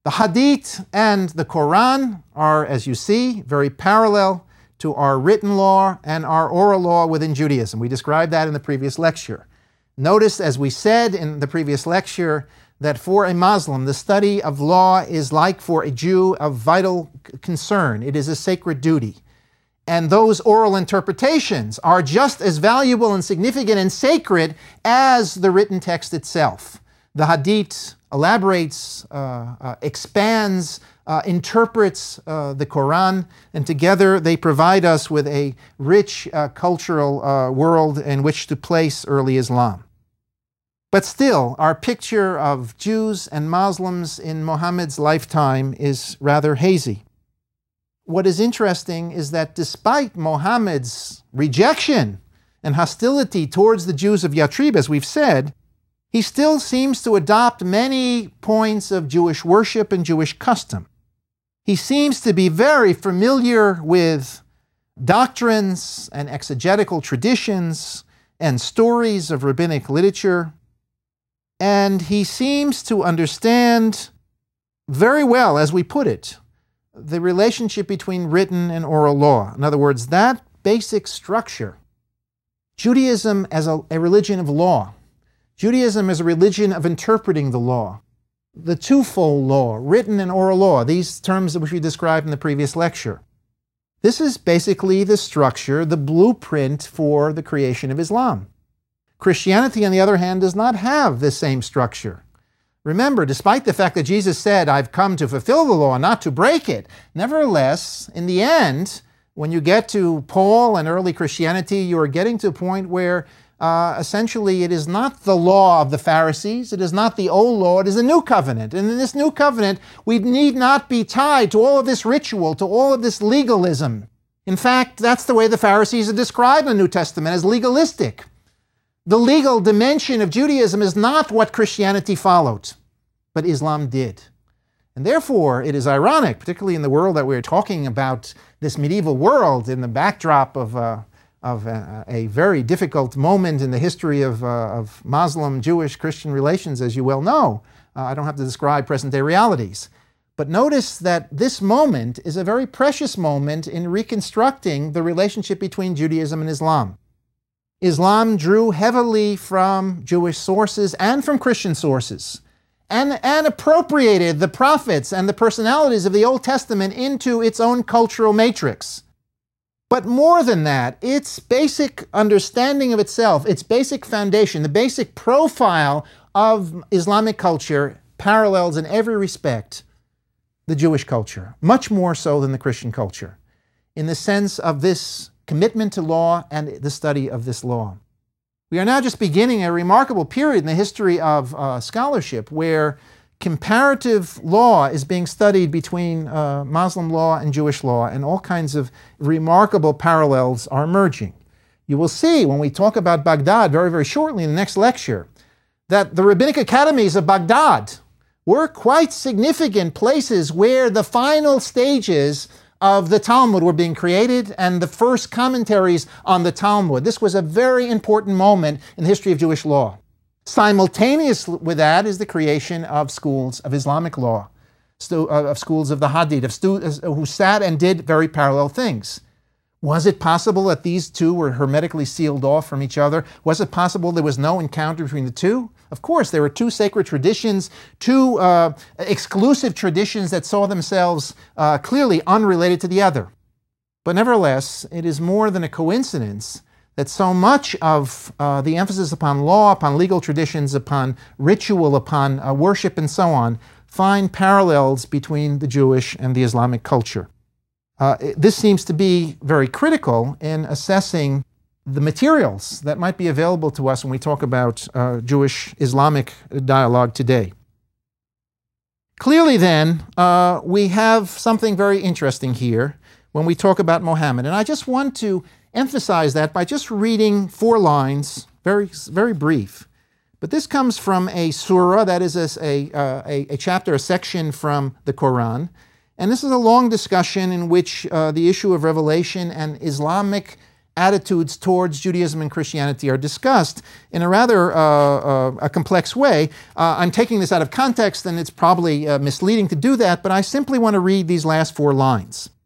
The Hadith and the Quran are, as you see, very parallel to our written law and our oral law within Judaism. We described that in the previous lecture. Notice, as we said in the previous lecture, that for a Muslim, the study of law is like for a Jew of vital concern. It is a sacred duty. And those oral interpretations are just as valuable and significant and sacred as the written text itself. The Hadith elaborates, expands, interprets the Quran, and together they provide us with a rich cultural world in which to place early Islam. But still, our picture of Jews and Muslims in Muhammad's lifetime is rather hazy. What is interesting is that despite Muhammad's rejection and hostility towards the Jews of Yathrib, as we've said, he still seems to adopt many points of Jewish worship and Jewish custom. He seems to be very familiar with doctrines and exegetical traditions and stories of rabbinic literature, and he seems to understand very well, as we put it, the relationship between written and oral law. In other words, that basic structure. Judaism as a religion of law. Judaism is a religion of interpreting the law. The twofold law, written and oral law, these terms which we described in the previous lecture. This is basically the structure, the blueprint for the creation of Islam. Christianity, on the other hand, does not have this same structure. Remember, despite the fact that Jesus said, "I've come to fulfill the law, not to break it," nevertheless, in the end, when you get to Paul and early Christianity, you are getting to a point where essentially it is not the law of the Pharisees, it is not the old law, it is a new covenant. And in this new covenant, we need not be tied to all of this ritual, to all of this legalism. In fact, that's the way the Pharisees are described in the New Testament, as legalistic. The legal dimension of Judaism is not what Christianity followed, but Islam did. And therefore, it is ironic, particularly in the world that we're talking about, this medieval world, in the backdrop of a very difficult moment in the history of Muslim, Jewish, Christian relations, as you well know. I don't have to describe present-day realities. But notice that this moment is a very precious moment in reconstructing the relationship between Judaism and Islam. Islam drew heavily from Jewish sources and from Christian sources, and appropriated the prophets and the personalities of the Old Testament into its own cultural matrix. But more than that, its basic understanding of itself, its basic foundation, the basic profile of Islamic culture parallels in every respect the Jewish culture, much more so than the Christian culture, in the sense of this commitment to law and the study of this law. We are now just beginning a remarkable period in the history of scholarship where comparative law is being studied between Muslim law and Jewish law, and all kinds of remarkable parallels are emerging. You will see when we talk about Baghdad very, very shortly in the next lecture that the rabbinic academies of Baghdad were quite significant places where the final stages of the Talmud were being created and the first commentaries on the Talmud. This was a very important moment in the history of Jewish law. Simultaneous with that is the creation of schools of Islamic law, of schools of the Hadith, of students who sat and did very parallel things. Was it possible that these two were hermetically sealed off from each other? Was it possible there was no encounter between the two? Of course, there were two sacred traditions, two exclusive traditions that saw themselves clearly unrelated to the other. But nevertheless, it is more than a coincidence that so much of the emphasis upon law, upon legal traditions, upon ritual, upon worship, and so on, find parallels between the Jewish and the Islamic culture. This seems to be very critical in assessing the materials that might be available to us when we talk about Jewish-Islamic dialogue today. Clearly then, we have something very interesting here when we talk about Muhammad. And I just want to emphasize that by just reading 4 lines, very, very brief. But this comes from a surah, that is a chapter, a section from the Quran. And this is a long discussion in which the issue of revelation and Islamic attitudes towards Judaism and Christianity are discussed in a rather a complex way. I'm taking this out of context, and it's probably misleading to do that, but I simply want to read these last 4 lines.